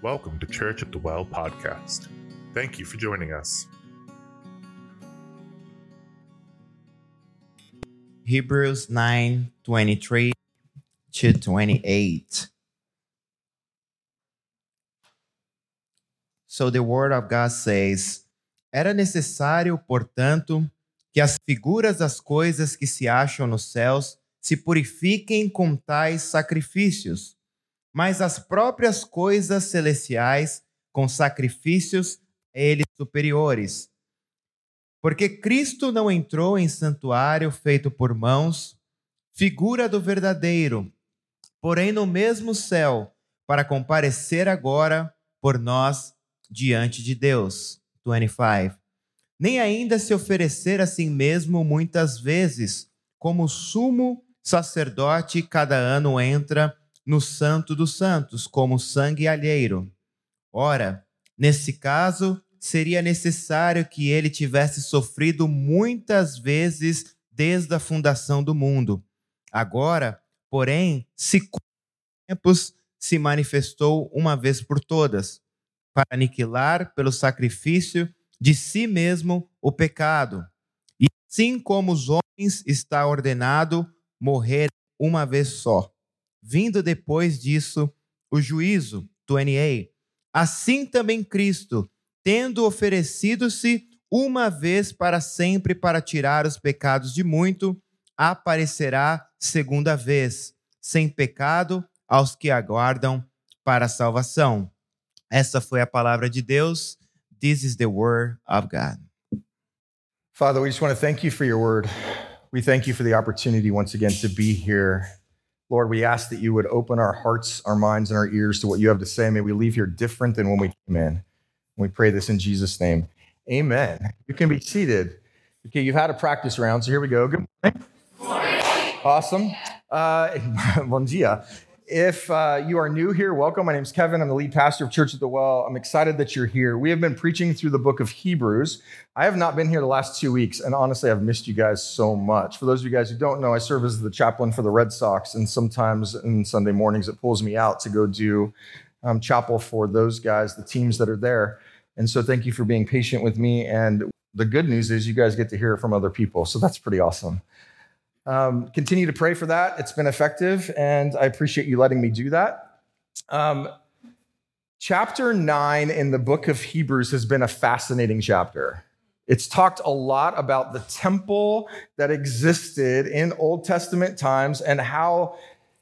Welcome to Church at the Well podcast. Thank you for joining us. Hebrews 9:23 to 28. So the word of God says, era necessário, portanto, que as figuras das coisas que se acham nos céus se purifiquem com tais sacrifícios, mas as próprias coisas celestiais com sacrifícios a eles superiores. Porque Cristo não entrou em santuário feito por mãos, figura do verdadeiro, porém no mesmo céu, para comparecer agora por nós diante de Deus. 25. Nem ainda se oferecer a si mesmo muitas vezes, como sumo sacerdote cada ano entra no Santo dos Santos, como sangue alheiro. Ora, nesse caso, seria necessário que ele tivesse sofrido muitas vezes desde a fundação do mundo. Agora, porém, tempos se manifestou uma vez por todas, para aniquilar pelo sacrifício de si mesmo o pecado. E assim como os homens está ordenado morrer uma vez só, vindo depois disso o juízo, 28. Assim também Cristo, tendo oferecido-se uma vez para sempre para tirar os pecados de muito, aparecerá segunda vez, sem pecado, aos que aguardam para a salvação. Essa foi a palavra de Deus. This is the word of God. Father, we just want to thank you for your word. We thank you for the opportunity once again to be here. Lord, we ask that you would open our hearts, our minds, and our ears to what you have to say. May we leave here different than when we came in. We pray this in Jesus' name. Amen. You can be seated. Okay, you've had a practice round, so here we go. Good morning. Good morning. Awesome. Bon dia. If you are new here, welcome. My name is Kevin. I'm the lead pastor of Church at the Well. I'm excited that you're here. We have been preaching through the book of Hebrews. I have not been here the last 2 weeks, and honestly, I've missed you guys so much. For those of you guys who don't know, I serve as the chaplain for the Red Sox, and sometimes on Sunday mornings, it pulls me out to go do chapel for those guys, the teams that are there. And so thank you for being patient with me. And the good news is you guys get to hear it from other people, so that's pretty awesome. Continue to pray for that. It's been effective, and I appreciate you letting me do that. Chapter 9 in the book of Hebrews has been a fascinating chapter. It's talked a lot about the temple that existed in Old Testament times and how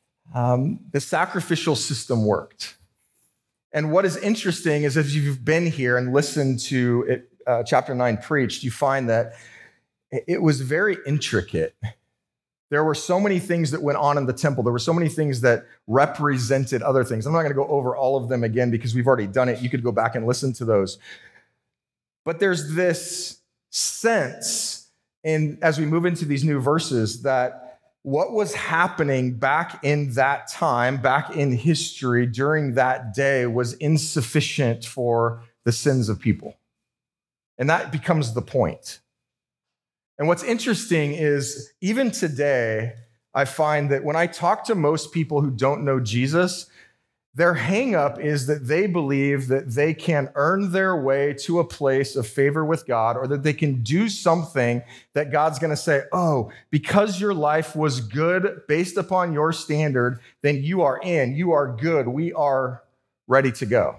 the sacrificial system worked. And what is interesting is if you've been here and listened to it, chapter 9 preached, you find that it was very intricate. There were so many things that went on in the temple. There were so many things that represented other things. I'm not going to go over all of them again because we've already done it. You could go back and listen to those. But there's this sense as we move into these new verses that what was happening back in that time, back in history during that day was insufficient for the sins of people. And that becomes the point. And what's interesting is even today, I find that when I talk to most people who don't know Jesus, their hang-up is that they believe that they can earn their way to a place of favor with God, or that they can do something that God's going to say, oh, because your life was good based upon your standard, then you are in, you are good, we are ready to go.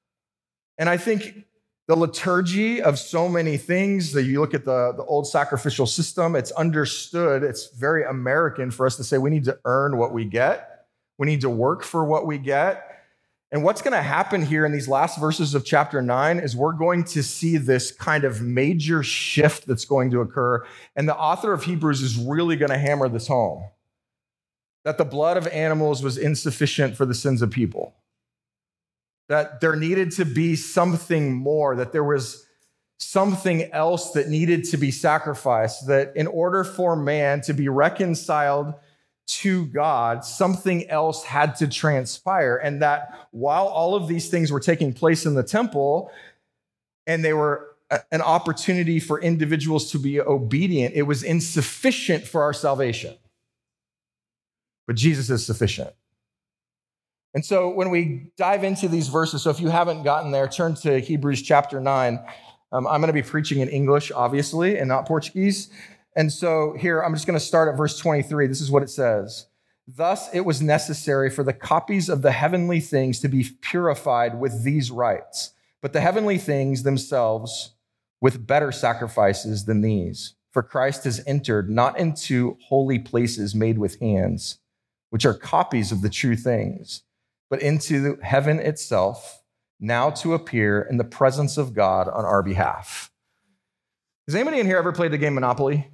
And I think the liturgy of so many things, that you look at the old sacrificial system, it's understood, it's very American for us to say we need to earn what we get. We need to work for what we get. And what's going to happen here in these last verses of chapter 9 is we're going to see this kind of major shift that's going to occur. And the author of Hebrews is really going to hammer this home, that the blood of animals was insufficient for the sins of people. That there needed to be something more, that there was something else that needed to be sacrificed, that in order for man to be reconciled to God, something else had to transpire. And that while all of these things were taking place in the temple, and they were an opportunity for individuals to be obedient, it was insufficient for our salvation. But Jesus is sufficient. And so when we dive into these verses, so if you haven't gotten there, turn to Hebrews chapter 9. I'm going to be preaching in English, obviously, and not Portuguese. And so here, I'm just going to start at verse 23. This is what it says. Thus, it was necessary for the copies of the heavenly things to be purified with these rites, but the heavenly things themselves with better sacrifices than these. For Christ has entered not into holy places made with hands, which are copies of the true things, but into heaven itself, now to appear in the presence of God on our behalf. Has anybody in here ever played the game Monopoly?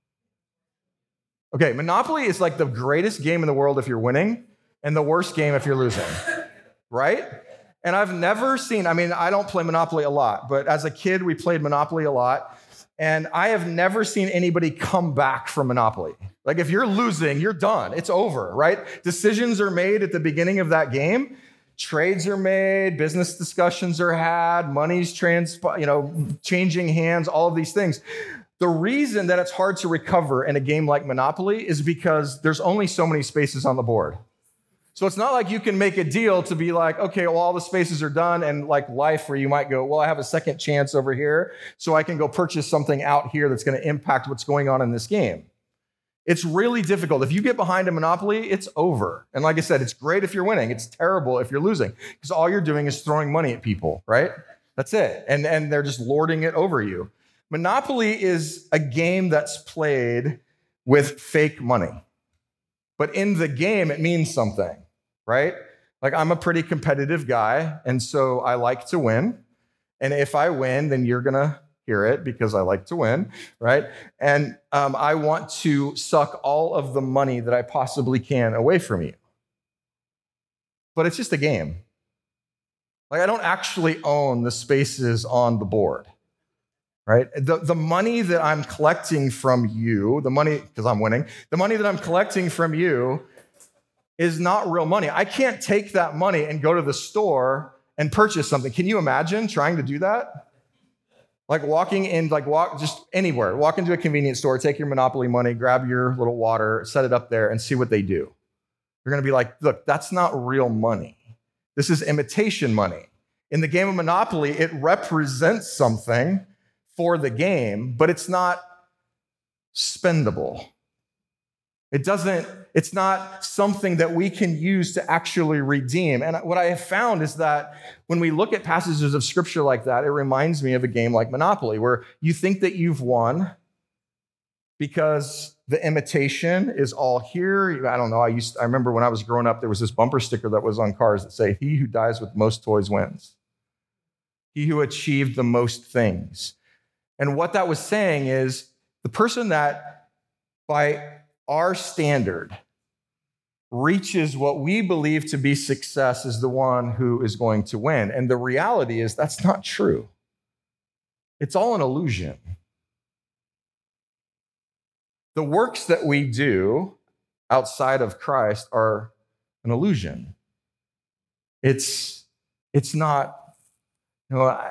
Okay, Monopoly is like the greatest game in the world if you're winning, and the worst game if you're losing, right? And I've never seen, I don't play Monopoly a lot, but as a kid, we played Monopoly a lot, and I have never seen anybody come back from Monopoly. Like if you're losing, you're done. It's over, right? Decisions are made at the beginning of that game. Trades are made, business discussions are had, money's changing hands, all of these things. The reason that it's hard to recover in a game like Monopoly is because there's only so many spaces on the board. So it's not like you can make a deal to be like, okay, well, all the spaces are done, and like life where you might go, well, I have a second chance over here, so I can go purchase something out here that's going to impact what's going on in this game. It's really difficult. If you get behind a Monopoly, it's over. And like I said, it's great if you're winning. It's terrible if you're losing, because all you're doing is throwing money at people, right? That's it. And they're just lording it over you. Monopoly is a game that's played with fake money. But in the game, it means something, right? Like I'm a pretty competitive guy, and so I like to win. And if I win, then you're going to hear it because I like to win, right? And I want to suck all of the money that I possibly can away from you. But it's just a game. Like I don't actually own the spaces on the board, right? The money that I'm collecting from you, the money, because I'm winning, the money that I'm collecting from you is not real money. I can't take that money and go to the store and purchase something. Can you imagine trying to do that? Like walking in, walk just anywhere, walk into a convenience store, take your Monopoly money, grab your little water, set it up there, and see what they do. You're going to be like, look, that's not real money. This is imitation money. In the game of Monopoly, it represents something for the game, but it's not spendable. It's not something that we can use to actually redeem. And what I have found is that when we look at passages of scripture like that, it reminds me of a game like Monopoly, where you think that you've won because the imitation is all here. I don't know. I remember when I was growing up, there was this bumper sticker that was on cars that say, "He who dies with most toys wins. He who achieved the most things." And what that was saying is the person that by our standard reaches what we believe to be success is the one who is going to win. And the reality is that's not true. It's all an illusion. The works that we do outside of Christ are an illusion. It's not, I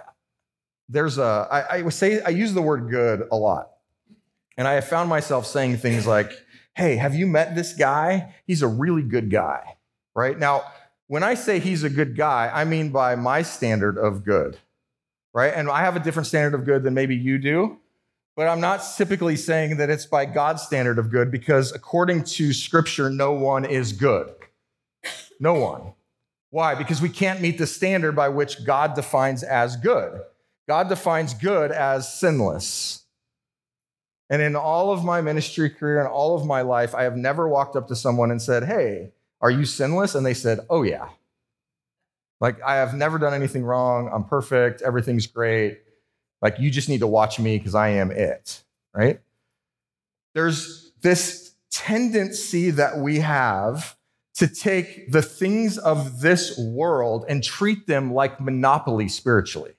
use the word good a lot. And I have found myself saying things like, hey, have you met this guy? He's a really good guy, right? Now, when I say he's a good guy, I mean by my standard of good, right? And I have a different standard of good than maybe you do, but I'm not typically saying that it's by God's standard of good, because according to Scripture, no one is good. No one. Why? Because we can't meet the standard by which God defines as good. God defines good as sinless. And in all of my ministry career and all of my life, I have never walked up to someone and said, hey, are you sinless? And they said, oh, yeah. Like, I have never done anything wrong. I'm perfect. Everything's great. Like, you just need to watch me because I am it, right? There's this tendency that we have to take the things of this world and treat them like Monopoly spiritually.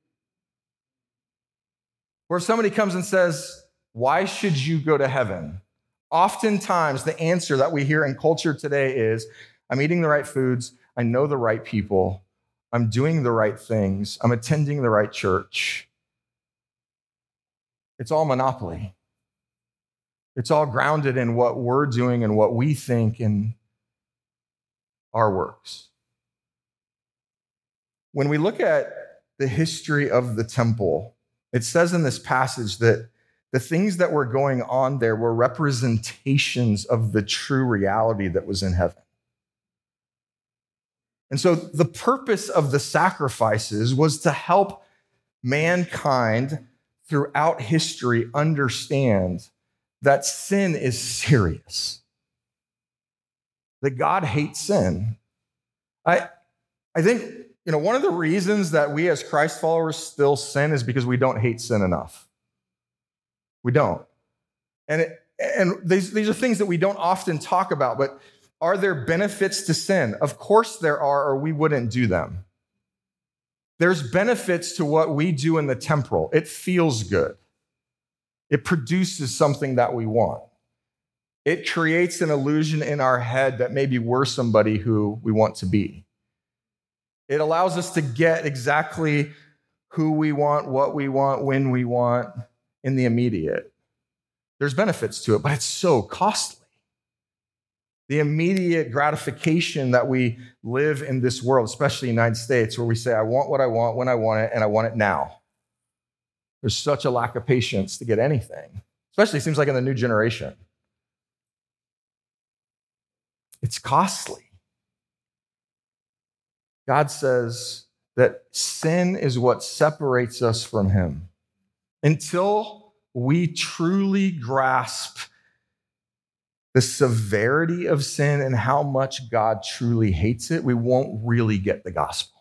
Where if somebody comes and says, why should you go to heaven? Oftentimes, the answer that we hear in culture today is, I'm eating the right foods, I know the right people, I'm doing the right things, I'm attending the right church. It's all Monopoly. It's all grounded in what we're doing and what we think in our works. when we look at the history of the temple, it says in this passage that the things that were going on there were representations of the true reality that was in heaven. And so the purpose of the sacrifices was to help mankind throughout history understand that sin is serious, that God hates sin. I think, one of the reasons that we as Christ followers still sin is because we don't hate sin enough. We don't. And these are things that we don't often talk about, but are there benefits to sin? Of course there are, or we wouldn't do them. There's benefits to what we do in the temporal. It feels good. It produces something that we want. It creates an illusion in our head that maybe we're somebody who we want to be. It allows us to get exactly who we want, what we want, when we want in the immediate. There's benefits to it, but it's so costly. The immediate gratification that we live in this world, especially in the United States, where we say, I want what I want, when I want it, and I want it now. There's such a lack of patience to get anything, especially it seems like in the new generation. It's costly. God says that sin is what separates us from him. Until we truly grasp the severity of sin and how much God truly hates it, we won't really get the gospel.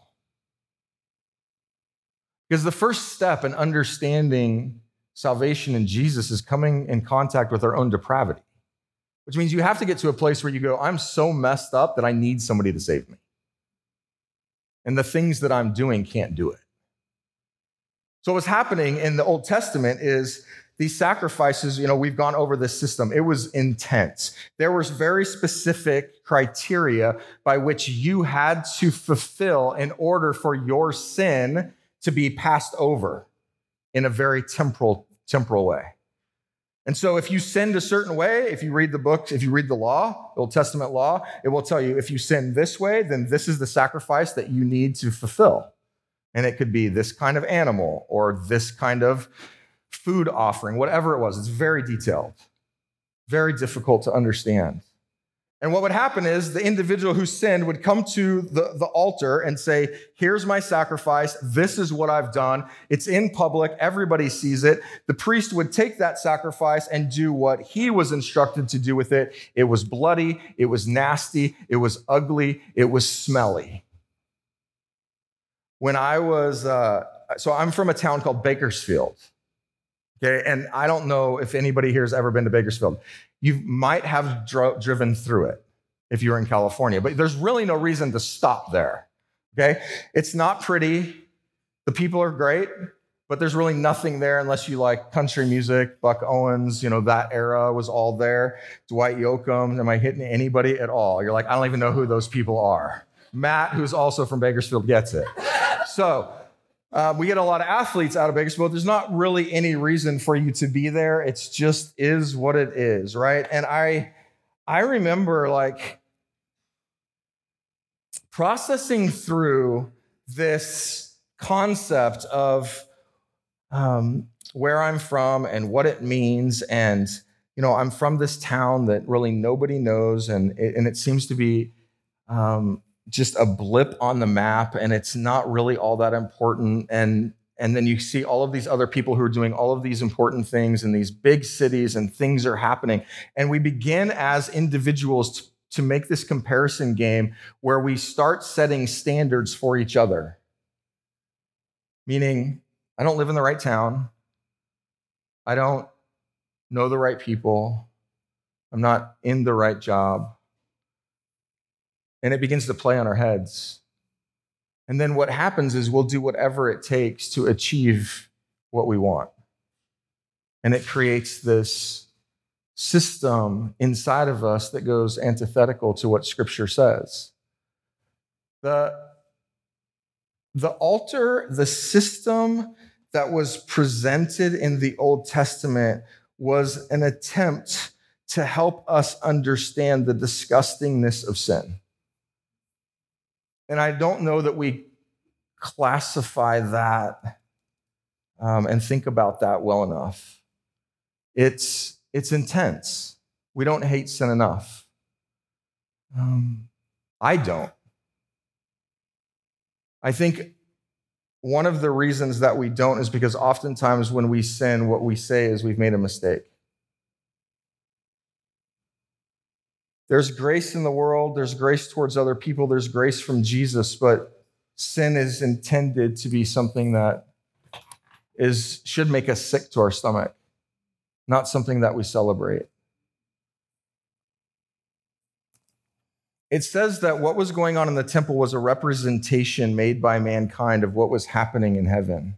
Because the first step in understanding salvation in Jesus is coming in contact with our own depravity, which means you have to get to a place where you go, I'm so messed up that I need somebody to save me. And the things that I'm doing can't do it. So what's happening in the Old Testament is these sacrifices, we've gone over this system. It was intense. There was very specific criteria by which you had to fulfill in order for your sin to be passed over in a very temporal way. And so if you sinned a certain way, if you read the books, if you read the law, the Old Testament law, it will tell you if you sin this way, then this is the sacrifice that you need to fulfill. And it could be this kind of animal or this kind of food offering, whatever it was. It's very detailed, very difficult to understand. And what would happen is the individual who sinned would come to the altar and say, here's my sacrifice. This is what I've done. It's in public. Everybody sees it. The priest would take that sacrifice and do what he was instructed to do with it. It was bloody. It was nasty. It was ugly. It was smelly. When I was, so I'm from a town called Bakersfield. Okay, and I don't know if anybody here has ever been to Bakersfield. You might have driven through it if you're in California, but there's really no reason to stop there, okay? It's not pretty. The people are great, but there's really nothing there unless you like country music. Buck Owens, that era was all there. Dwight Yoakam, am I hitting anybody at all? You're like, I don't even know who those people are. Matt, who's also from Bakersfield, gets it. So, we get a lot of athletes out of Bakersfield. There's not really any reason for you to be there. It's just is what it is, right? And I remember processing through this concept of where I'm from and what it means. And, I'm from this town that really nobody knows. And it seems to be just a blip on the map, and it's not really all that important. And then you see all of these other people who are doing all of these important things in these big cities, and things are happening. And we begin as individuals to make this comparison game where we start setting standards for each other. Meaning, I don't live in the right town. I don't know the right people. I'm not in the right job. And it begins to play on our heads. And then what happens is we'll do whatever it takes to achieve what we want. And it creates this system inside of us that goes antithetical to what Scripture says. The altar, the system that was presented in the Old Testament was an attempt to help us understand the disgustingness of sin. And I don't know that we classify that and think about that well enough. It's intense. We don't hate sin enough. I don't. I think one of the reasons that we don't is because oftentimes when we sin, what we say is we've made a mistake. There's grace in the world, there's grace towards other people, there's grace from Jesus, but sin is intended to be something that should make us sick to our stomach, not something that we celebrate. It says that what was going on in the temple was a representation made by mankind of what was happening in heaven.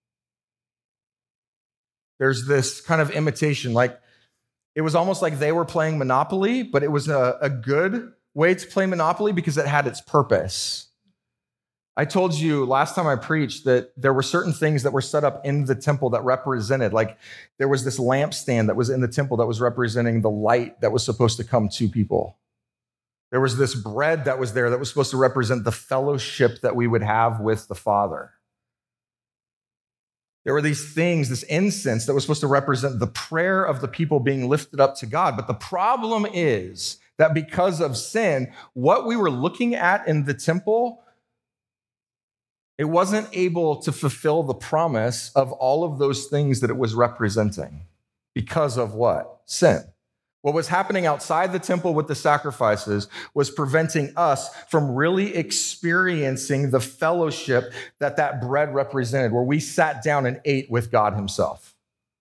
There's this kind of imitation, like it was almost like they were playing Monopoly, but it was a good way to play Monopoly because it had its purpose. I told you last time I preached that there were certain things that were set up in the temple that represented, like there was this lampstand that was in the temple that was representing the light that was supposed to come to people. There was this bread that was there that was supposed to represent the fellowship that we would have with the Father. There were these things, this incense that was supposed to represent the prayer of the people being lifted up to God. But the problem is that because of sin, what we were looking at in the temple, it wasn't able to fulfill the promise of all of those things that it was representing. Because of what? Sin. What was happening outside the temple with the sacrifices was preventing us from really experiencing the fellowship that bread represented, where we sat down and ate with God himself.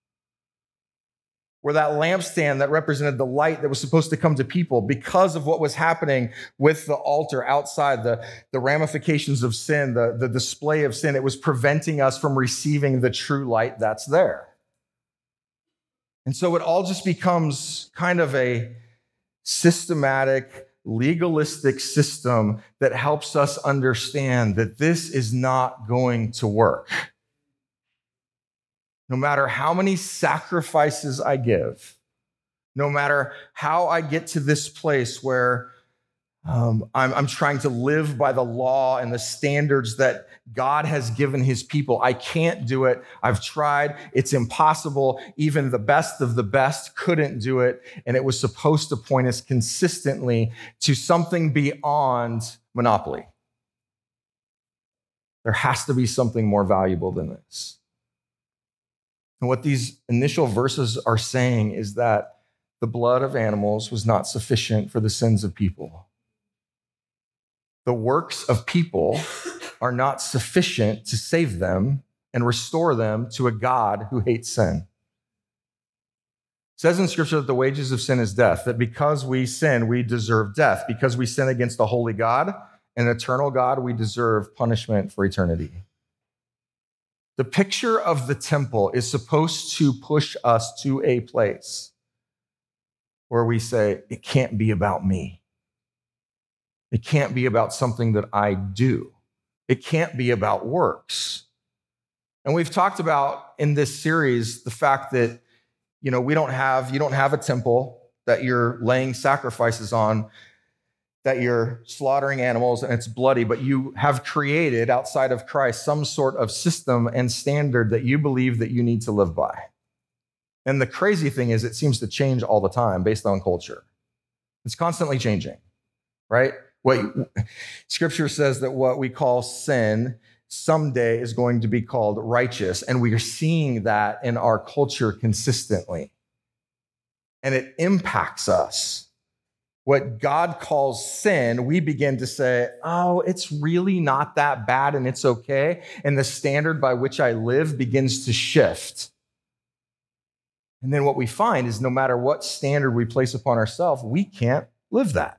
Where that lampstand that represented the light that was supposed to come to people, because of what was happening with the altar outside, the ramifications of sin, the display of sin, it was preventing us from receiving the true light that's there. And so it all just becomes kind of a systematic, legalistic system that helps us understand that this is not going to work. No matter how many sacrifices I give, no matter how I get to this place where I'm trying to live by the law and the standards that God has given his people. I can't do it. I've tried. It's impossible. Even the best of the best couldn't do it. And it was supposed to point us consistently to something beyond Monopoly. There has to be something more valuable than this. And what these initial verses are saying is that the blood of animals was not sufficient for the sins of people. The works of people are not sufficient to save them and restore them to a God who hates sin. It says in Scripture that the wages of sin is death, that because we sin, we deserve death. Because we sin against a holy God, an eternal God, we deserve punishment for eternity. The picture of the temple is supposed to push us to a place where we say, it can't be about me. It can't be about something that I do. It can't be about works. And we've talked about in this series the fact that, you don't have a temple that you're laying sacrifices on, that you're slaughtering animals and it's bloody, but you have created outside of Christ some sort of system and standard that you believe that you need to live by. And the crazy thing is it seems to change all the time based on culture. It's constantly changing, right? Scripture says that what we call sin someday is going to be called righteous, and we are seeing that in our culture consistently. And it impacts us. What God calls sin, we begin to say, oh, it's really not that bad and it's okay. And the standard by which I live begins to shift. And then what we find is no matter what standard we place upon ourselves, we can't live that.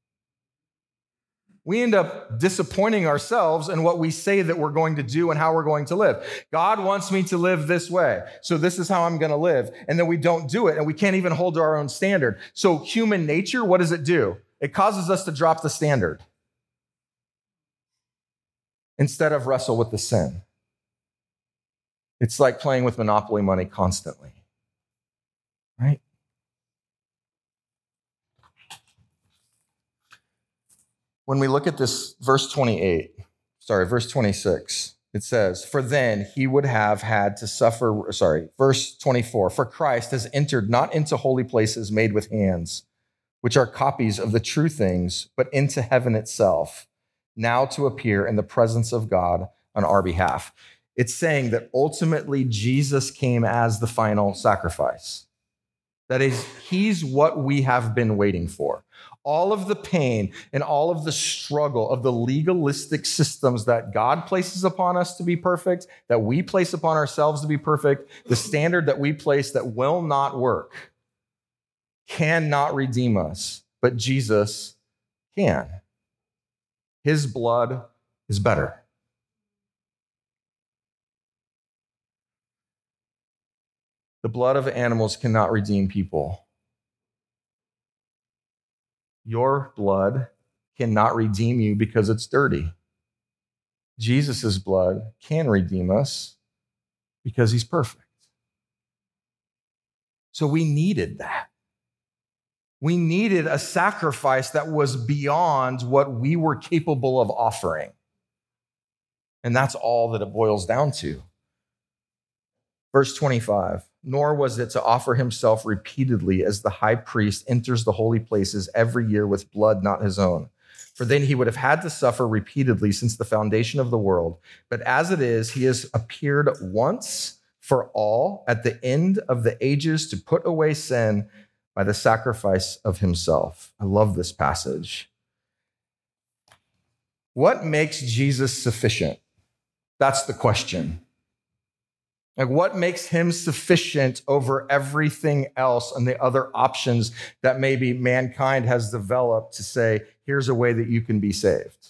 We end up disappointing ourselves in what we say that we're going to do and how we're going to live. God wants me to live this way, so this is how I'm going to live. And then we don't do it, and we can't even hold to our own standard. So human nature, what does it do? It causes us to drop the standard instead of wrestle with the sin. It's like playing with Monopoly money constantly, right? When we look at this verse 28, verse 26. It says, for then he would have had to suffer, verse 24, for Christ has entered not into holy places made with hands, which are copies of the true things, but into heaven itself, now to appear in the presence of God on our behalf. It's saying that ultimately Jesus came as the final sacrifice. That is, he's what we have been waiting for. All of the pain and all of the struggle of the legalistic systems that God places upon us to be perfect, that we place upon ourselves to be perfect, the standard that we place that will not work, cannot redeem us, but Jesus can. His blood is better. The blood of animals cannot redeem people. Your blood cannot redeem you because it's dirty. Jesus' blood can redeem us because he's perfect. So we needed that. We needed a sacrifice that was beyond what we were capable of offering. And that's all that it boils down to. Verse 25, nor was it to offer himself repeatedly as the high priest enters the holy places every year with blood not his own. For then he would have had to suffer repeatedly since the foundation of the world. But as it is, he has appeared once for all at the end of the ages to put away sin by the sacrifice of himself. I love this passage. What makes Jesus sufficient? That's the question. Like, what makes him sufficient over everything else and the other options that maybe mankind has developed to say, here's a way that you can be saved?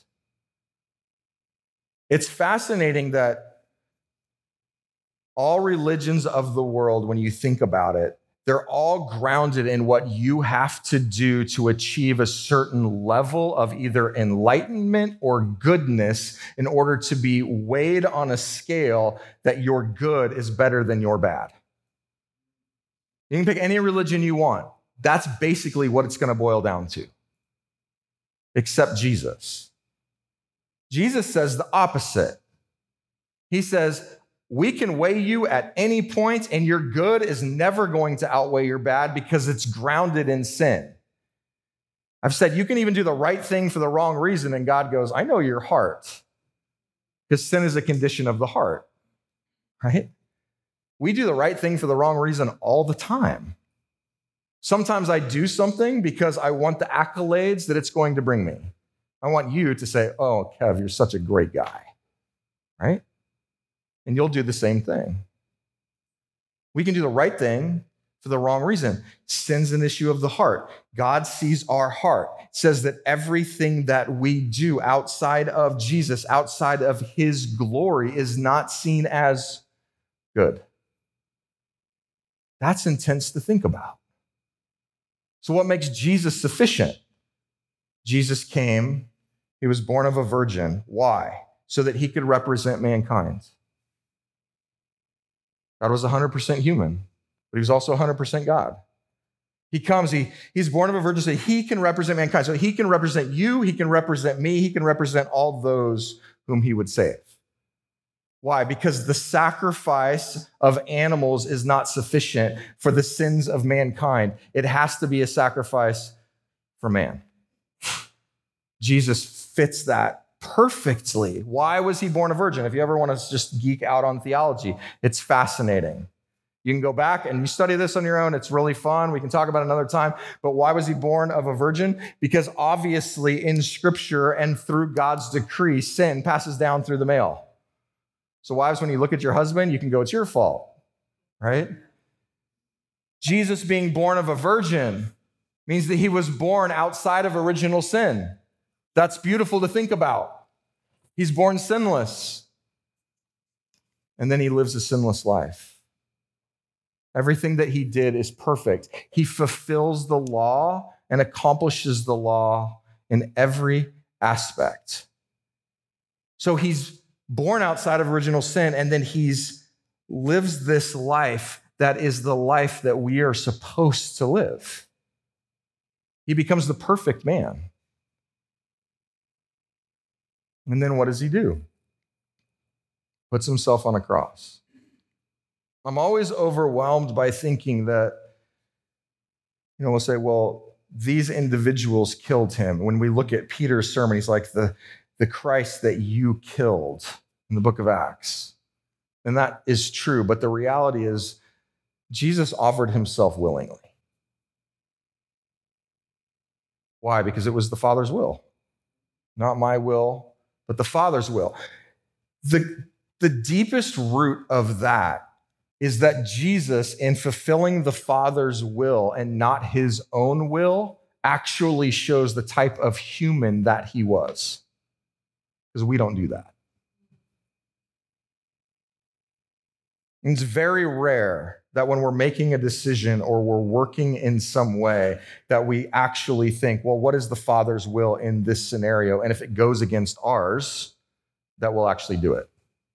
It's fascinating that all religions of the world, when you think about it, they're all grounded in what you have to do to achieve a certain level of either enlightenment or goodness in order to be weighed on a scale that your good is better than your bad. You can pick any religion you want. That's basically what it's going to boil down to, except Jesus. Jesus says the opposite. He says, we can weigh you at any point, and your good is never going to outweigh your bad because it's grounded in sin. I've said you can even do the right thing for the wrong reason, and God goes, I know your heart, because sin is a condition of the heart, right? We do the right thing for the wrong reason all the time. Sometimes I do something because I want the accolades that it's going to bring me. I want you to say, oh, Kev, you're such a great guy, right? And you'll do the same thing. We can do the right thing for the wrong reason. Sin's an issue of the heart. God sees our heart. It says that everything that we do outside of Jesus, outside of his glory, is not seen as good. That's intense to think about. So what makes Jesus sufficient? Jesus came, he was born of a virgin. Why? So that he could represent mankind. God was 100% human, but he was also 100% God. He comes, he's born of a virgin so he can represent mankind. So he can represent you, he can represent me, he can represent all those whom he would save. Why? Because the sacrifice of animals is not sufficient for the sins of mankind. It has to be a sacrifice for man. Jesus fits that perfectly. Why was he born a virgin? If you ever want to just geek out on theology, it's fascinating. You can go back and you study this on your own. It's really fun. We can talk about it another time. But why was he born of a virgin? Because obviously in Scripture and through God's decree, sin passes down through the male. So wives, when you look at your husband, you can go, it's your fault, right? Jesus being born of a virgin means that he was born outside of original sin. That's beautiful to think about. He's born sinless. And then he lives a sinless life. Everything that he did is perfect. He fulfills the law and accomplishes the law in every aspect. So he's born outside of original sin, and then he's lives this life that is the life that we are supposed to live. He becomes the perfect man. And then what does he do? Puts himself on a cross. I'm always overwhelmed by thinking that, we'll say, well, these individuals killed him. When we look at Peter's sermon, he's like the Christ that you killed in the book of Acts. And that is true, but the reality is Jesus offered himself willingly. Why? Because it was the Father's will. Not my will, but the Father's will. The deepest root of that is that Jesus, in fulfilling the Father's will and not his own will, actually shows the type of human that he was. Because we don't do that. It's very rare that when we're making a decision or we're working in some way that we actually think, well, what is the Father's will in this scenario? And if it goes against ours, that we'll actually do it.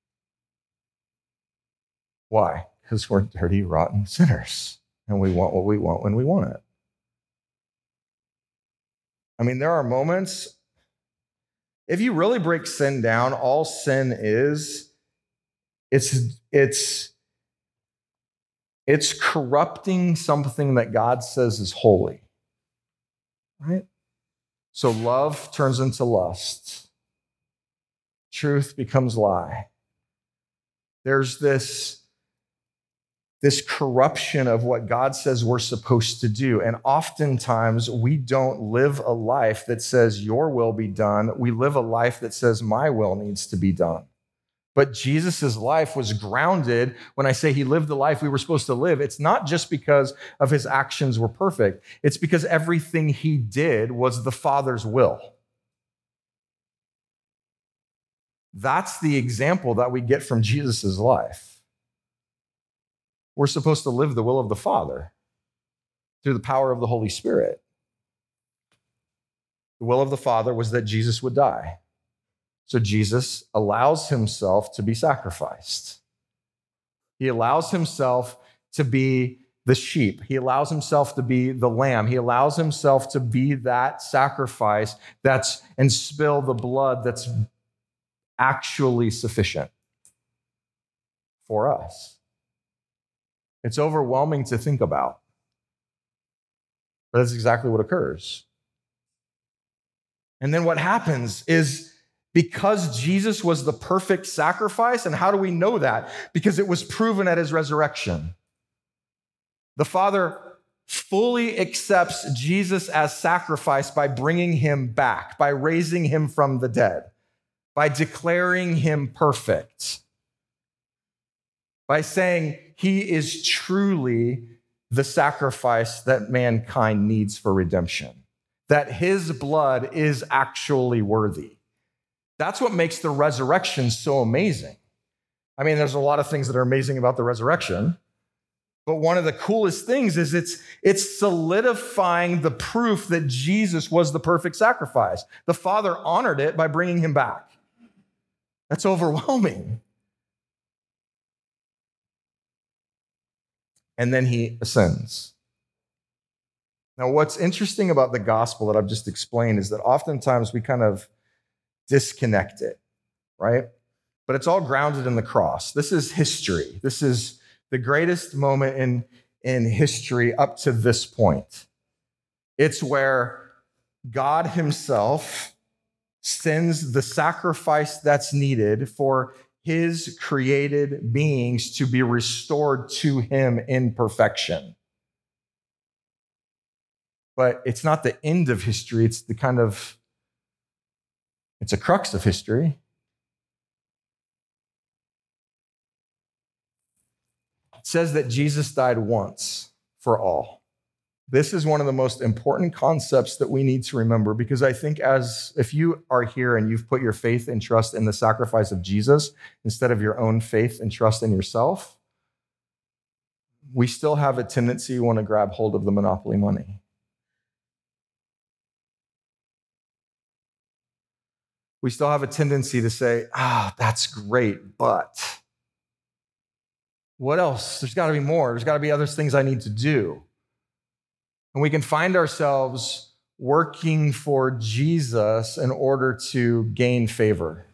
Why? Because we're dirty, rotten sinners, and we want what we want when we want it. I mean, there are moments, if you really break sin down, all sin is, it's corrupting something that God says is holy, right? So love turns into lust. Truth becomes lie. There's this corruption of what God says we're supposed to do. And oftentimes we don't live a life that says your will be done. We live a life that says my will needs to be done. But Jesus' life was grounded. When I say he lived the life we were supposed to live, it's not just because of his actions were perfect. It's because everything he did was the Father's will. That's the example that we get from Jesus' life. We're supposed to live the will of the Father through the power of the Holy Spirit. The will of the Father was that Jesus would die. So Jesus allows himself to be sacrificed. He allows himself to be the sheep. He allows himself to be the lamb. He allows himself to be that sacrifice and spill the blood that's actually sufficient for us. It's overwhelming to think about, but that's exactly what occurs. And then what happens is, because Jesus was the perfect sacrifice, and how do we know that? Because it was proven at his resurrection. The Father fully accepts Jesus as sacrifice by bringing him back, by raising him from the dead, by declaring him perfect, by saying he is truly the sacrifice that mankind needs for redemption, that his blood is actually worthy. That's what makes the resurrection so amazing. I mean, there's a lot of things that are amazing about the resurrection, but one of the coolest things is it's solidifying the proof that Jesus was the perfect sacrifice. The Father honored it by bringing him back. That's overwhelming. And then he ascends. Now, what's interesting about the gospel that I've just explained is that oftentimes we kind of disconnect it, right? But it's all grounded in the cross. This is history. This is the greatest moment in history up to this point. It's where God himself sends the sacrifice that's needed for his created beings to be restored to him in perfection. But it's not the end of history. It's a crux of history. It says that Jesus died once for all. This is one of the most important concepts that we need to remember, because I think if you are here and you've put your faith and trust in the sacrifice of Jesus instead of your own faith and trust in yourself, we still have a tendency to want to grab hold of the monopoly money. We still have a tendency to say, that's great, but what else? There's got to be more. There's got to be other things I need to do. And we can find ourselves working for Jesus in order to gain favor.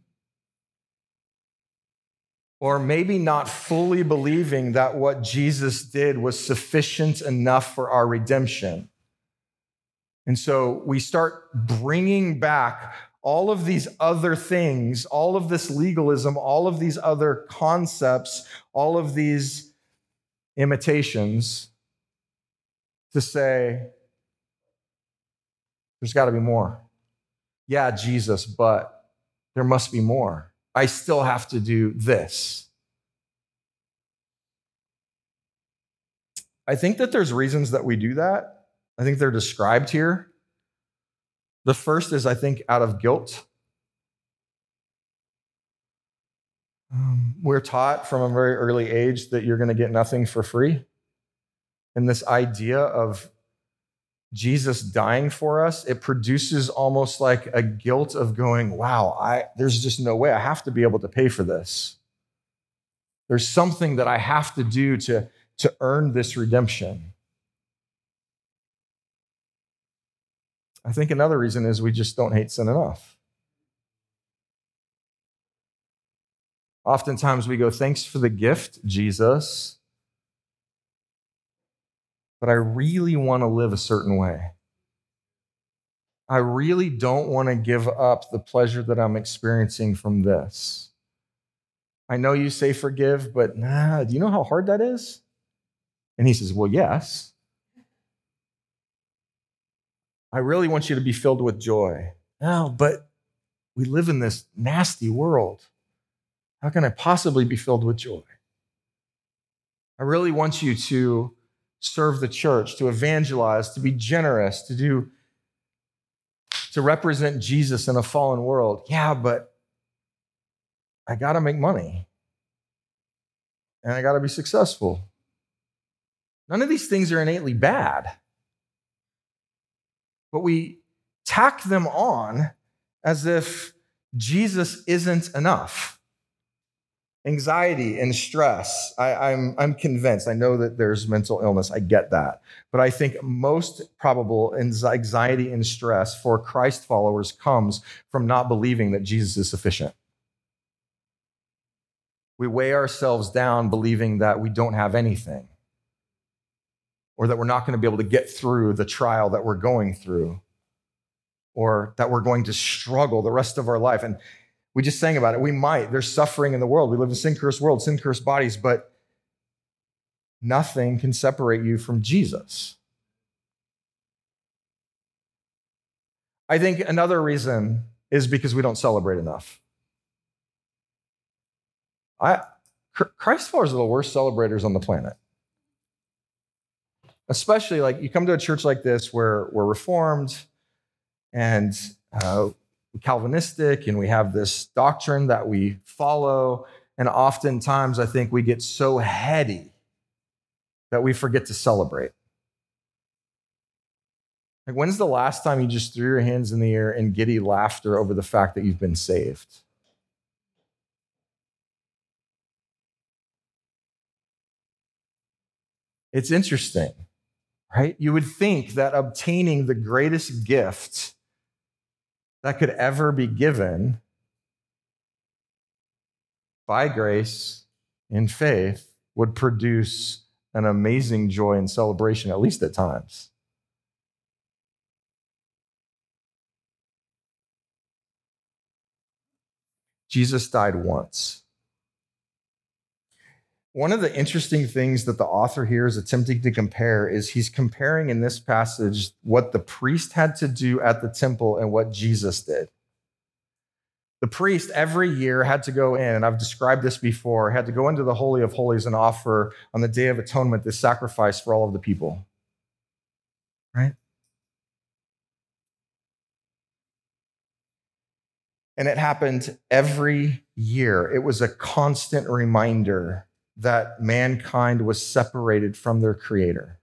Or maybe not fully believing that what Jesus did was sufficient enough for our redemption. And so we start bringing back all of these other things, all of this legalism, all of these other concepts, all of these imitations to say, there's got to be more. Yeah, Jesus, but there must be more. I still have to do this. I think that there's reasons that we do that. I think they're described here. The first is, I think, out of guilt. We're taught from a very early age that you're going to get nothing for free. And this idea of Jesus dying for us, it produces almost like a guilt of going, wow, there's just no way. I have to be able to pay for this. There's something that I have to do to earn this redemption. I think another reason is we just don't hate sin enough. Oftentimes we go, thanks for the gift, Jesus, but I really want to live a certain way. I really don't want to give up the pleasure that I'm experiencing from this. I know you say forgive, but do you know how hard that is? And he says, well, yes. I really want you to be filled with joy. No, but we live in this nasty world. How can I possibly be filled with joy? I really want you to serve the church, to evangelize, to be generous, to represent Jesus in a fallen world. Yeah, but I got to make money. And I got to be successful. None of these things are innately bad. But we tack them on as if Jesus isn't enough. Anxiety and stress, I'm convinced. I know that there's mental illness. I get that. But I think most probable anxiety and stress for Christ followers comes from not believing that Jesus is sufficient. We weigh ourselves down believing that we don't have anything, or that we're not going to be able to get through the trial that we're going through, or that we're going to struggle the rest of our life. And we just sang about it. We might. There's suffering in the world. We live in a sin-cursed world, sin-cursed bodies, but nothing can separate you from Jesus. I think another reason is because we don't celebrate enough. Christ followers are the worst celebrators on the planet. Especially like you come to a church like this where we're Reformed and Calvinistic, and we have this doctrine that we follow. And oftentimes I think we get so heady that we forget to celebrate. Like, when's the last time you just threw your hands in the air in giddy laughter over the fact that you've been saved? It's interesting, right? You would think that obtaining the greatest gift that could ever be given by grace in faith would produce an amazing joy and celebration, at least at times. Jesus died once. One of the interesting things that the author here is attempting to compare is he's comparing in this passage what the priest had to do at the temple and what Jesus did. The priest every year had to go in, and I've described this before, had to go into the Holy of Holies and offer on the Day of Atonement this sacrifice for all of the people. Right? And it happened every year. It was a constant reminder that mankind was separated from their Creator.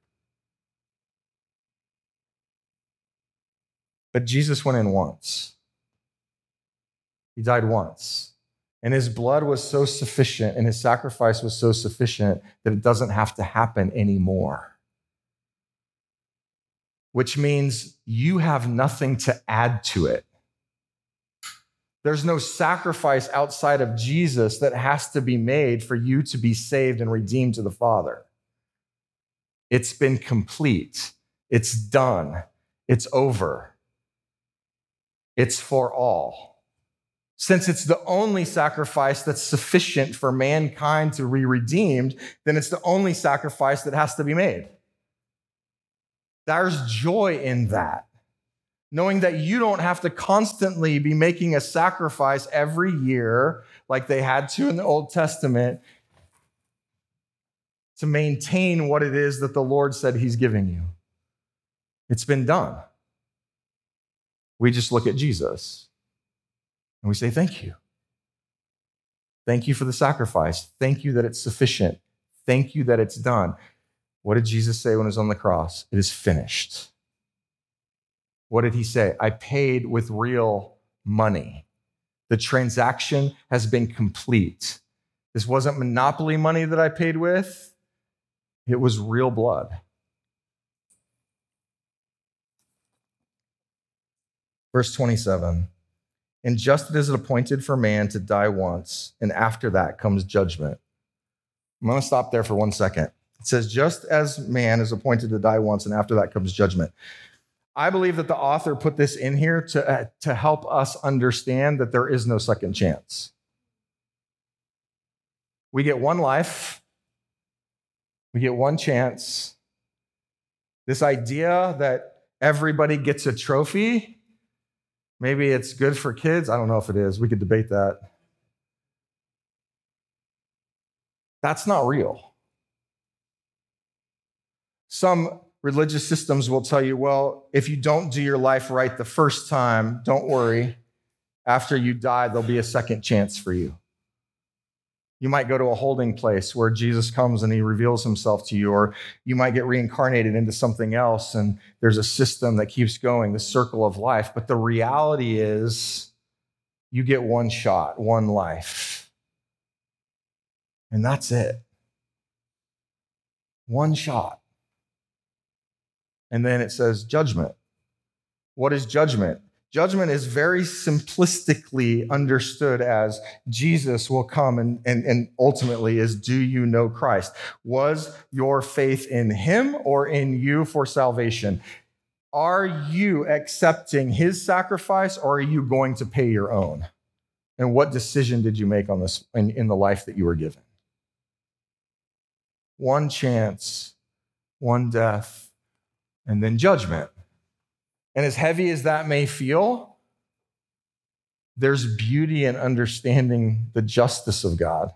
But Jesus went in once. He died once. And his blood was so sufficient and his sacrifice was so sufficient that it doesn't have to happen anymore. which means you have nothing to add to it. There's no sacrifice outside of Jesus that has to be made for you to be saved and redeemed to the Father. It's been complete. It's done. It's over. It's for all. Since it's the only sacrifice that's sufficient for mankind to be redeemed, then it's the only sacrifice that has to be made. There's joy in that. Knowing that you don't have to constantly be making a sacrifice every year like they had to in the Old Testament to maintain what it is that the Lord said he's giving you. It's been done. We just look at Jesus and we say, thank you. Thank you for the sacrifice. Thank you that it's sufficient. Thank you that it's done. What did Jesus say when he was on the cross? It is finished. What did he say? I paid with real money. The transaction has been complete. This wasn't monopoly money that I paid with. It was real blood. Verse 27, and just as it is appointed for man to die once, and after that comes judgment. I'm going to stop there for 1 second. It says, just as man is appointed to die once, and after that comes judgment. I believe that the author put this in here to help us understand that there is no second chance. We get one life. We get one chance. This idea that everybody gets a trophy, maybe it's good for kids. I don't know if it is. We could debate that. That's not real. Some religious systems will tell you, well, if you don't do your life right the first time, don't worry. After you die, there'll be a second chance for you. You might go to a holding place where Jesus comes and he reveals himself to you, or you might get reincarnated into something else and there's a system that keeps going, the circle of life. But the reality is you get one shot, one life. And that's it. One shot. And then it says judgment. What is judgment? Judgment is very simplistically understood as Jesus will come and ultimately is, do you know Christ? Was your faith in him or in you for salvation? Are you accepting his sacrifice or are you going to pay your own? And what decision did you make on this in the life that you were given? One chance, one death, and then judgment. And as heavy as that may feel, there's beauty in understanding the justice of God.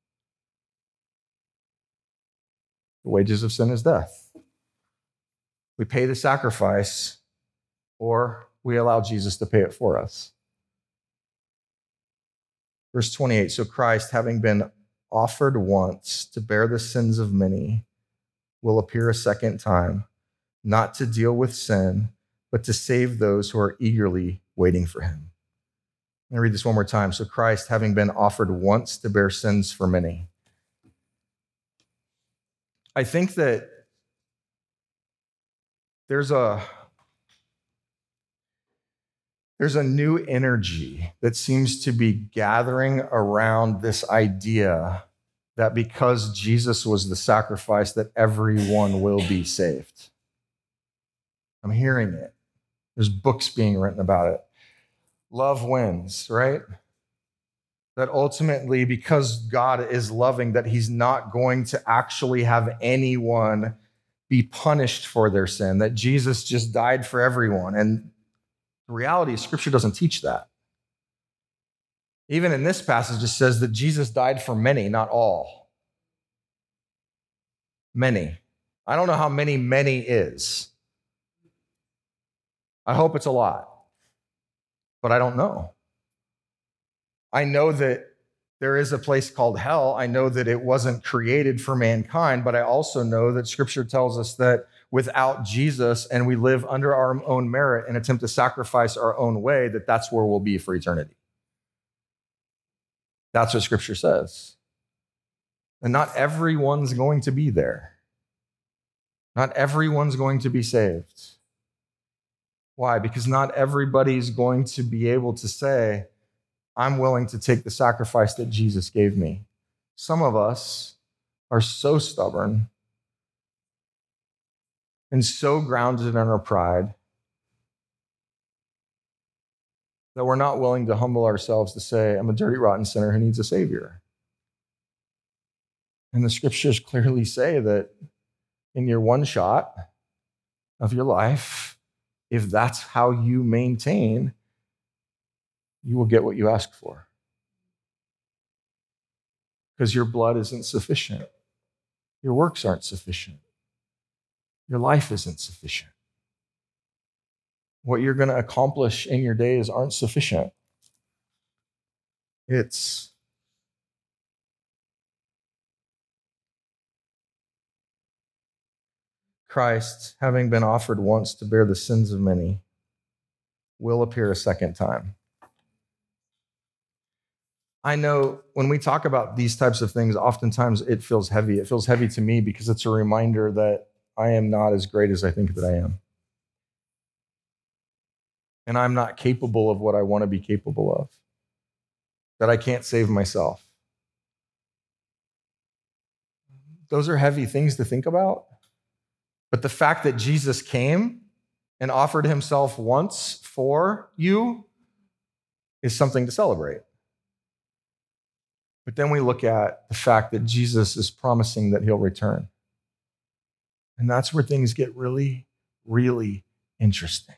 The wages of sin is death. We pay the sacrifice, or we allow Jesus to pay it for us. Verse 28, so Christ, having been offered once to bear the sins of many, will appear a second time, not to deal with sin, but to save those who are eagerly waiting for him. Let me read this one more time. So Christ, having been offered once to bear sins for many. I think that there's a new energy that seems to be gathering around this idea that because Jesus was the sacrifice, that everyone will be saved. I'm hearing it. There's books being written about it. Love wins, right? That ultimately, because God is loving, that he's not going to actually have anyone be punished for their sin, that Jesus just died for everyone. And the reality is, Scripture doesn't teach that. Even in this passage, it says that Jesus died for many, not all. Many. I don't know how many is. I hope it's a lot, but I don't know. I know that there is a place called hell. I know that it wasn't created for mankind, but I also know that Scripture tells us that without Jesus and we live under our own merit and attempt to sacrifice our own way, that that's where we'll be for eternity. That's what Scripture says. And not everyone's going to be there. Not everyone's going to be saved. Why? Because not everybody's going to be able to say, I'm willing to take the sacrifice that Jesus gave me. Some of us are so stubborn and so grounded in our pride that we're not willing to humble ourselves to say, I'm a dirty, rotten sinner who needs a Savior. And the scriptures clearly say that in your one shot of your life, if that's how you maintain, you will get what you ask for. Because your blood isn't sufficient. Your works aren't sufficient. Your life isn't sufficient. What you're going to accomplish in your days aren't sufficient. It's Christ, having been offered once to bear the sins of many, will appear a second time. I know when we talk about these types of things, oftentimes it feels heavy. It feels heavy to me because it's a reminder that I am not as great as I think that I am. And I'm not capable of what I want to be capable of. That I can't save myself. Those are heavy things to think about. But the fact that Jesus came and offered himself once for you is something to celebrate. But then we look at the fact that Jesus is promising that he'll return. And that's where things get really, really interesting.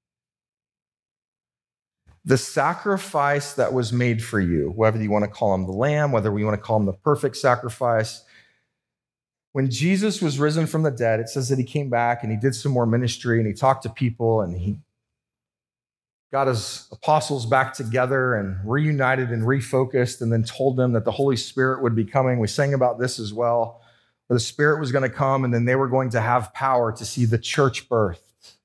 The sacrifice that was made for you, whether you want to call him the lamb, whether we want to call him the perfect sacrifice, when Jesus was risen from the dead, it says that he came back and he did some more ministry and he talked to people and he got his apostles back together and reunited and refocused and then told them that the Holy Spirit would be coming. We sang about this as well, where the Spirit was going to come and then they were going to have power to see the church birthed.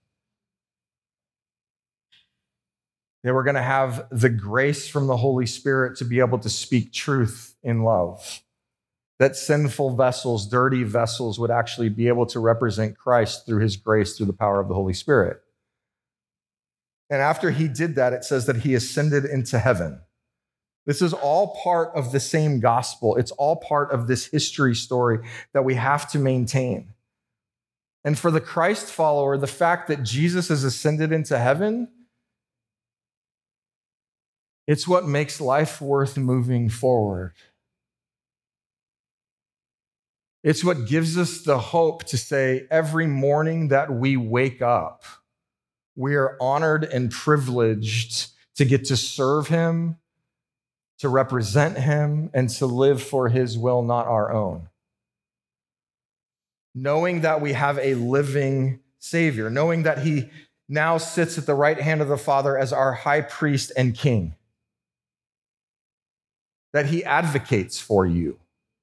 They were going to have the grace from the Holy Spirit to be able to speak truth in love. That sinful vessels, dirty vessels would actually be able to represent Christ through his grace, through the power of the Holy Spirit. And after he did that, it says that he ascended into heaven. This is all part of the same gospel. It's all part of this history story that we have to maintain. And for the Christ follower, the fact that Jesus has ascended into heaven, it's what makes life worth moving forward. It's what gives us the hope to say every morning that we wake up, we are honored and privileged to get to serve him, to represent him, and to live for his will, not our own. Knowing that we have a living Savior, knowing that he now sits at the right hand of the Father as our high priest and king, that he advocates for you.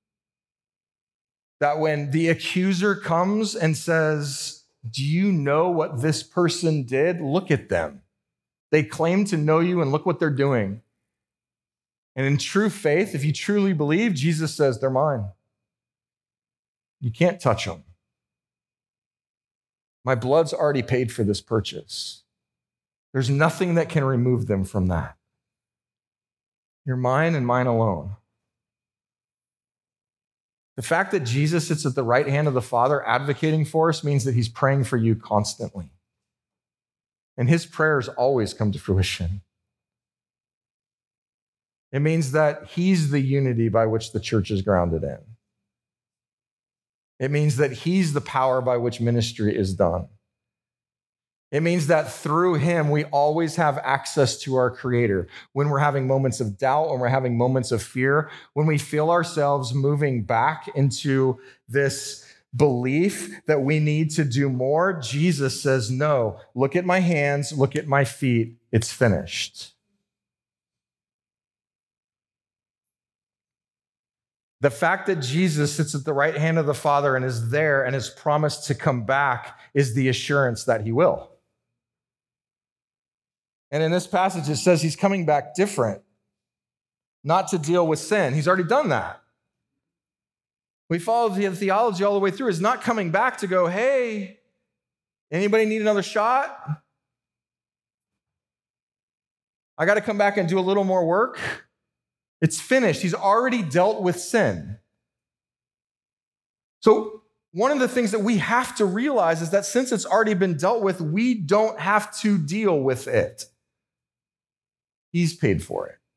That when the accuser comes and says, do you know what this person did? Look at them. They claim to know you and look what they're doing. And in true faith, if you truly believe, Jesus says, they're mine. You can't touch them. My blood's already paid for this purchase. There's nothing that can remove them from that. You're mine and mine alone. The fact that Jesus sits at the right hand of the Father advocating for us means that he's praying for you constantly. And his prayers always come to fruition. It means that he's the unity by which the church is grounded in. It means that he's the power by which ministry is done. It means that through him, we always have access to our Creator. When we're having moments of doubt, when we're having moments of fear, when we feel ourselves moving back into this belief that we need to do more, Jesus says, no, look at my hands, look at my feet, it's finished. The fact that Jesus sits at the right hand of the Father and is there and is promised to come back is the assurance that he will. And in this passage, it says he's coming back different, not to deal with sin. He's already done that. We follow the theology all the way through. He's not coming back to go, hey, anybody need another shot? I got to come back and do a little more work. It's finished. He's already dealt with sin. So one of the things that we have to realize is that since it's already been dealt with, we don't have to deal with it. He's paid for it.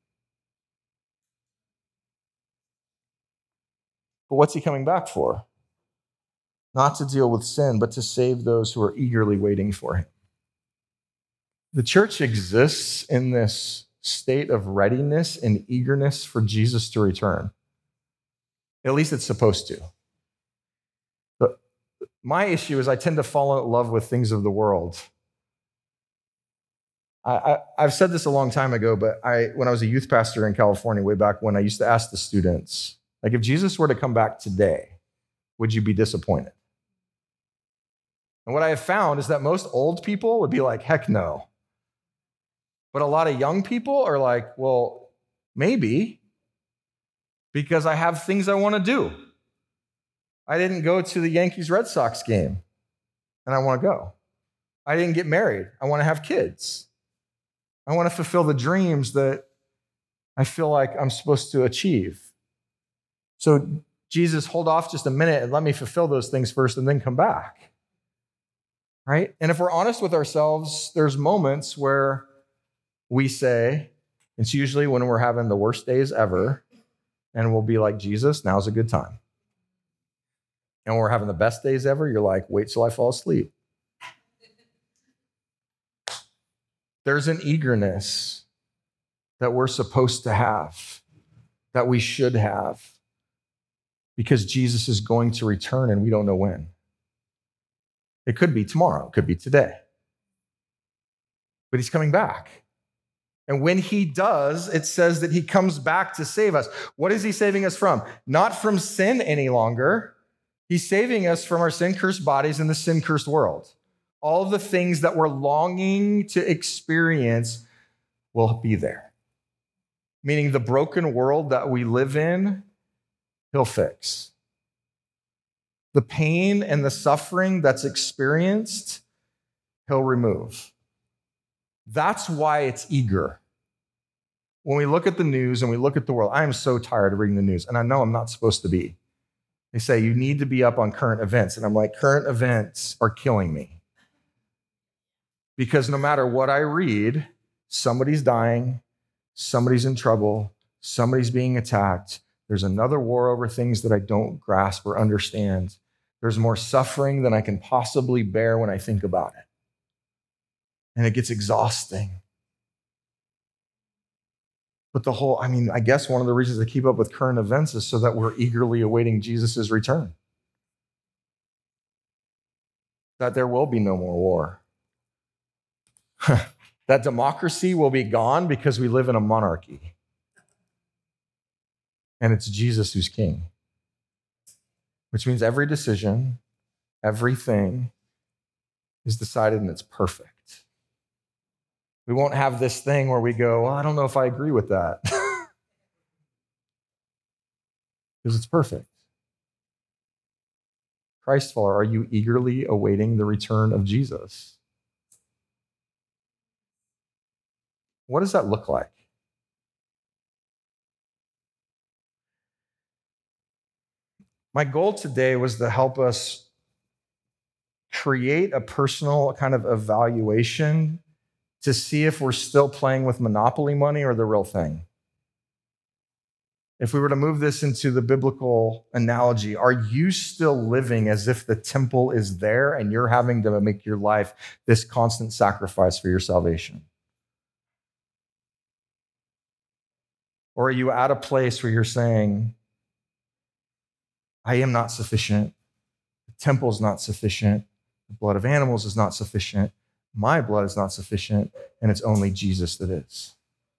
But what's he coming back for? Not to deal with sin, but to save those who are eagerly waiting for him. The church exists in this state of readiness and eagerness for Jesus to return. At least it's supposed to. But my issue is I tend to fall in love with things of the world. I've said this a long time ago, but when I was a youth pastor in California, way back when, I used to ask the students, like, if Jesus were to come back today, would you be disappointed? And what I have found is that most old people would be like, heck no. But a lot of young people are like, well, maybe, because I have things I want to do. I didn't go to the Yankees-Red Sox game, and I want to go. I didn't get married. I want to have kids. I want to fulfill the dreams that I feel like I'm supposed to achieve. So, Jesus, hold off just a minute and let me fulfill those things first and then come back. Right? And if we're honest with ourselves, there's moments where we say, it's usually when we're having the worst days ever, and we'll be like, Jesus, now's a good time. And when we're having the best days ever, you're like, wait till I fall asleep. There's an eagerness that we're supposed to have, that we should have, because Jesus is going to return and we don't know when. It could be tomorrow, it could be today. But he's coming back. And when he does, it says that he comes back to save us. What is he saving us from? Not from sin any longer. He's saving us from our sin-cursed bodies in the sin-cursed world. All of the things that we're longing to experience will be there. Meaning the broken world that we live in, he'll fix. The pain and the suffering that's experienced, he'll remove. That's why it's eager. When we look at the news and we look at the world, I am so tired of reading the news, and I know I'm not supposed to be. They say you need to be up on current events, and I'm like, current events are killing me. Because no matter what I read, somebody's dying, somebody's in trouble, somebody's being attacked. There's another war over things that I don't grasp or understand. There's more suffering than I can possibly bear when I think about it. And it gets exhausting. But I guess one of the reasons to keep up with current events is so that we're eagerly awaiting Jesus' return. That there will be no more war. That democracy will be gone because we live in a monarchy. And it's Jesus who's king. Which means every decision, everything is decided and it's perfect. We won't have this thing where we go, well, I don't know if I agree with that. Because it's perfect. Christ follower, are you eagerly awaiting the return of Jesus? What does that look like? My goal today was to help us create a personal kind of evaluation to see if we're still playing with Monopoly money or the real thing. If we were to move this into the biblical analogy, are you still living as if the temple is there and you're having to make your life this constant sacrifice for your salvation? Or are you at a place where you're saying, I am not sufficient. The temple is not sufficient. The blood of animals is not sufficient. My blood is not sufficient. And it's only Jesus that is.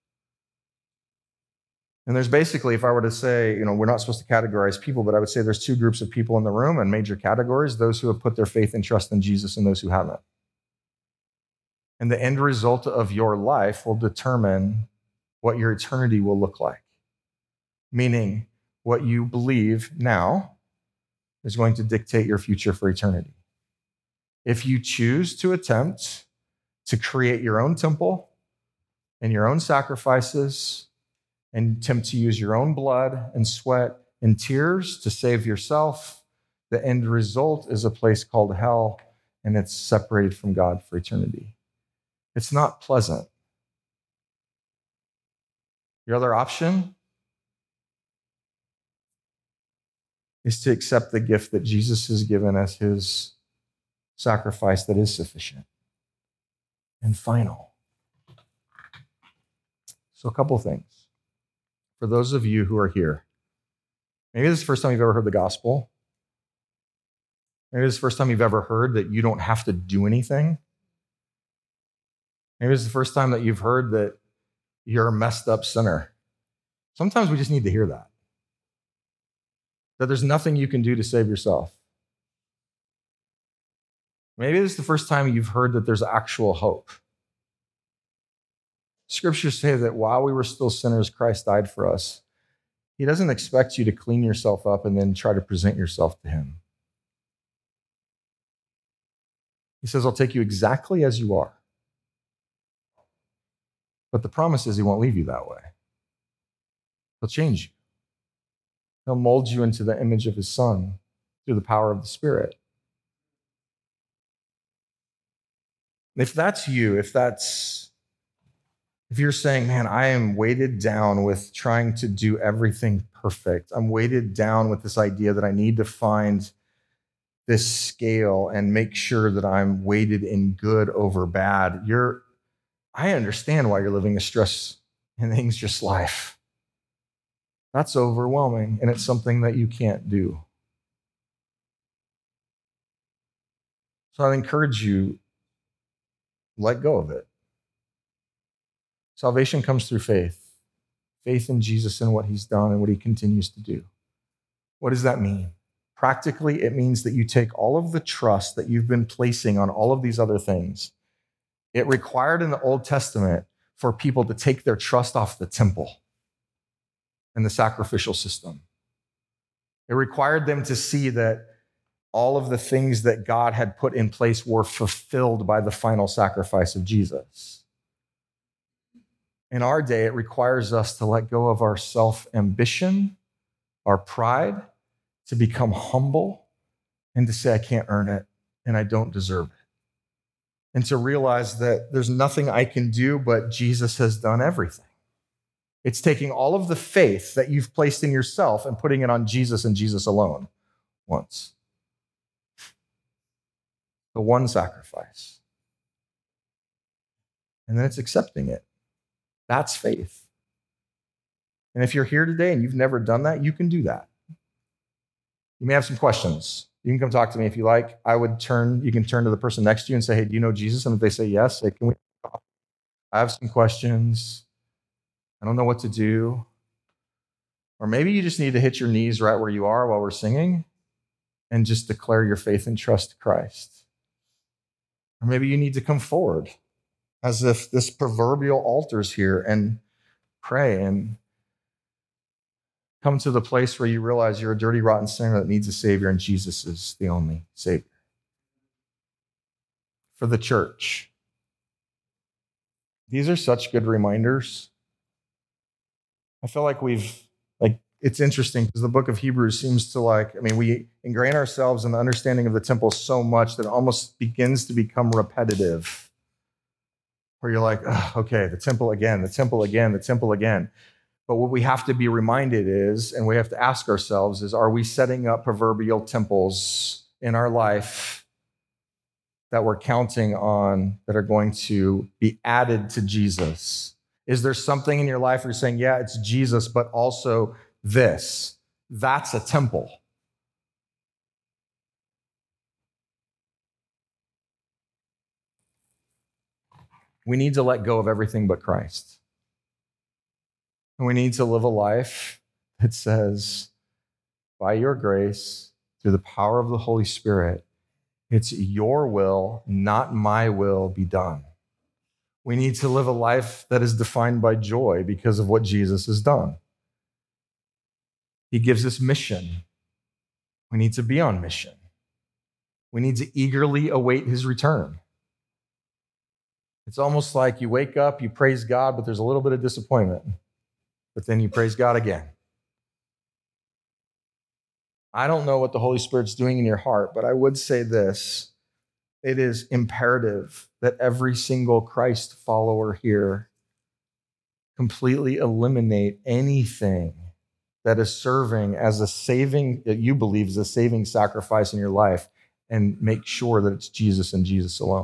And there's basically, if I were to say, we're not supposed to categorize people, but I would say there's two groups of people in the room and major categories, those who have put their faith and trust in Jesus and those who haven't. And the end result of your life will determine what your eternity will look like. Meaning, what you believe now is going to dictate your future for eternity. If you choose to attempt to create your own temple and your own sacrifices and attempt to use your own blood and sweat and tears to save yourself, the end result is a place called hell, and it's separated from God for eternity. It's not pleasant. Your other option is to accept the gift that Jesus has given as his sacrifice that is sufficient and final. So a couple things. For those of you who are here, maybe this is the first time you've ever heard the gospel. Maybe this is the first time you've ever heard that you don't have to do anything. Maybe it's the first time that you've heard that you're a messed up sinner. Sometimes we just need to hear that. That there's nothing you can do to save yourself. Maybe this is the first time you've heard that there's actual hope. Scriptures say that while we were still sinners, Christ died for us. He doesn't expect you to clean yourself up and then try to present yourself to him. He says, I'll take you exactly as you are. But the promise is he won't leave you that way. He'll change you. He'll mold you into the image of his Son through the power of the Spirit. If that's you, if you're saying, man, I am weighted down with trying to do everything perfect. I'm weighted down with this idea that I need to find this scale and make sure that I'm weighted in good over bad. I understand why you're living a stress and anxious life. That's overwhelming, and it's something that you can't do. So I'd encourage you, let go of it. Salvation comes through faith. Faith in Jesus and what he's done and what he continues to do. What does that mean? Practically, it means that you take all of the trust that you've been placing on all of these other things. It required in the Old Testament for people to take their trust off the temple and the sacrificial system. It required them to see that all of the things that God had put in place were fulfilled by the final sacrifice of Jesus. In our day, it requires us to let go of our self-ambition, our pride, to become humble, and to say, I can't earn it, and I don't deserve it. And to realize that there's nothing I can do, but Jesus has done everything. It's taking all of the faith that you've placed in yourself and putting it on Jesus and Jesus alone once. The one sacrifice. And then it's accepting it. That's faith. And if you're here today and you've never done that, you can do that. You may have some questions. You can come talk to me if you like. You can turn to the person next to you and say, hey, do you know Jesus? And if they say yes, say, can we talk? I have some questions. I don't know what to do. Or maybe you just need to hit your knees right where you are while we're singing and just declare your faith and trust Christ. Or maybe you need to come forward as if this proverbial altar's here and pray and come to the place where you realize you're a dirty, rotten sinner that needs a Savior, and Jesus is the only Savior. For the church, these are such good reminders. I feel like it's interesting because the book of Hebrews seems to we ingrain ourselves in the understanding of the temple so much that it almost begins to become repetitive. Where you're like, oh, okay, the temple again, the temple again, the temple again. But what we have to be reminded is, and we have to ask ourselves is, are we setting up proverbial temples in our life that we're counting on that are going to be added to Jesus? Is there something in your life where you're saying, yeah, it's Jesus, but also this? That's a temple. We need to let go of everything but Christ. And we need to live a life that says, by your grace, through the power of the Holy Spirit, it's your will, not my will, be done. We need to live a life that is defined by joy because of what Jesus has done. He gives us mission. We need to be on mission. We need to eagerly await his return. It's almost like you wake up, you praise God, but there's a little bit of disappointment. But then you praise God again. I don't know what the Holy Spirit's doing in your heart, but I would say this. It is imperative that every single Christ follower here completely eliminate anything that is serving as a saving, that you believe is a saving sacrifice in your life, and make sure that it's Jesus and Jesus alone.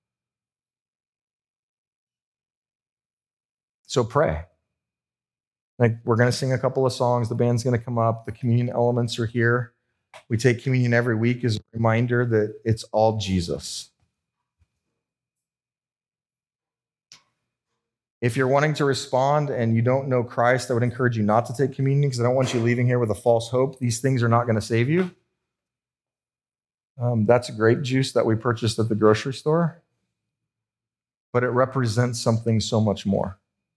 So pray. Like, we're going to sing a couple of songs. The band's going to come up. The communion elements are here. We take communion every week as a reminder that it's all Jesus. If you're wanting to respond and you don't know Christ, I would encourage you not to take communion because I don't want you leaving here with a false hope. These things are not going to save you. That's grape juice that we purchased at the grocery store, but it represents something so much more.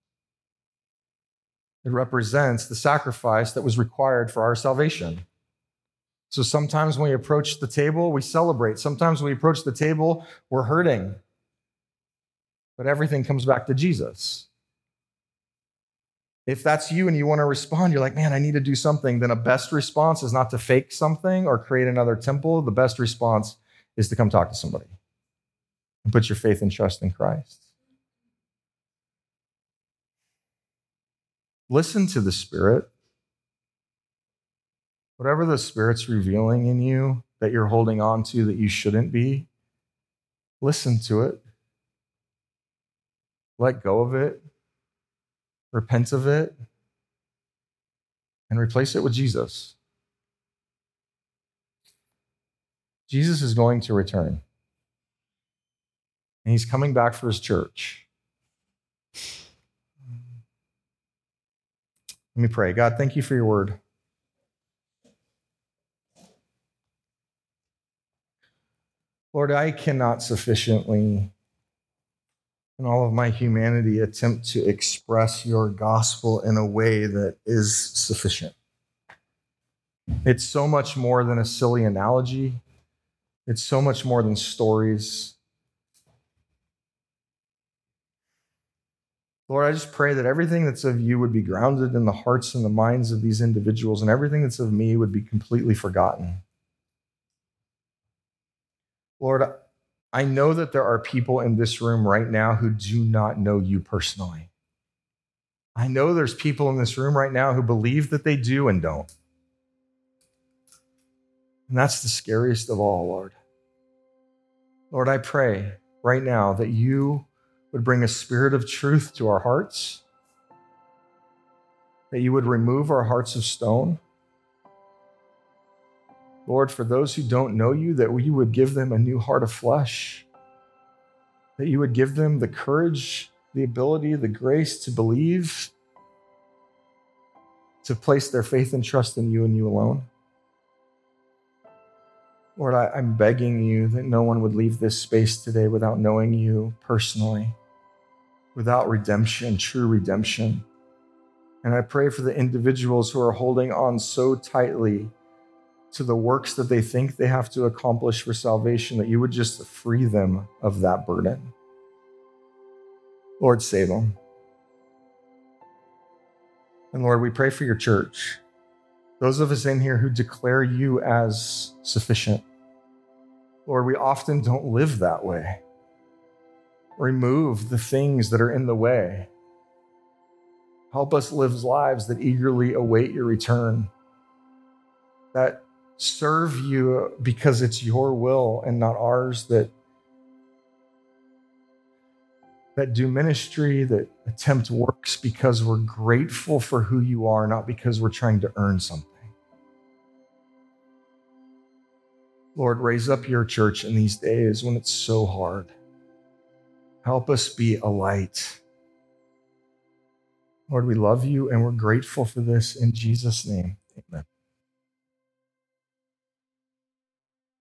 It represents the sacrifice that was required for our salvation. So sometimes when we approach the table, we celebrate. Sometimes when we approach the table, we're hurting. But everything comes back to Jesus. If that's you and you want to respond, you're like, man, I need to do something, then a best response is not to fake something or create another temple. The best response is to come talk to somebody and put your faith and trust in Christ. Listen to the Spirit. Whatever the Spirit's revealing in you that you're holding on to that you shouldn't be, listen to it. Let go of it. Repent of it. And replace it with Jesus. Jesus is going to return. And he's coming back for his church. Let me pray. God, thank you for your word. Lord, I cannot sufficiently, in all of my humanity, attempt to express your gospel in a way that is sufficient. It's so much more than a silly analogy. It's so much more than stories. Lord, I just pray that everything that's of you would be grounded in the hearts and the minds of these individuals, and everything that's of me would be completely forgotten. Lord, I know that there are people in this room right now who do not know you personally. I know there's people in this room right now who believe that they do and don't. And that's the scariest of all, Lord. Lord, I pray right now that you would bring a spirit of truth to our hearts, that you would remove our hearts of stone. Lord, for those who don't know you, that you would give them a new heart of flesh, that you would give them the courage, the ability, the grace to believe, to place their faith and trust in you and you alone. Lord, I'm begging you that no one would leave this space today without knowing you personally, without redemption, true redemption. And I pray for the individuals who are holding on so tightly to the works that they think they have to accomplish for salvation, that you would just free them of that burden. Lord, save them. And Lord, we pray for your church. Those of us in here who declare you as sufficient. Lord, we often don't live that way. Remove the things that are in the way. Help us live lives that eagerly await your return, that serve you because it's your will and not ours, that do ministry, that attempt works because we're grateful for who you are, not because we're trying to earn something. Lord, raise up your church in these days when it's so hard. Help us be a light. Lord, we love you and we're grateful for this. In Jesus' name, amen.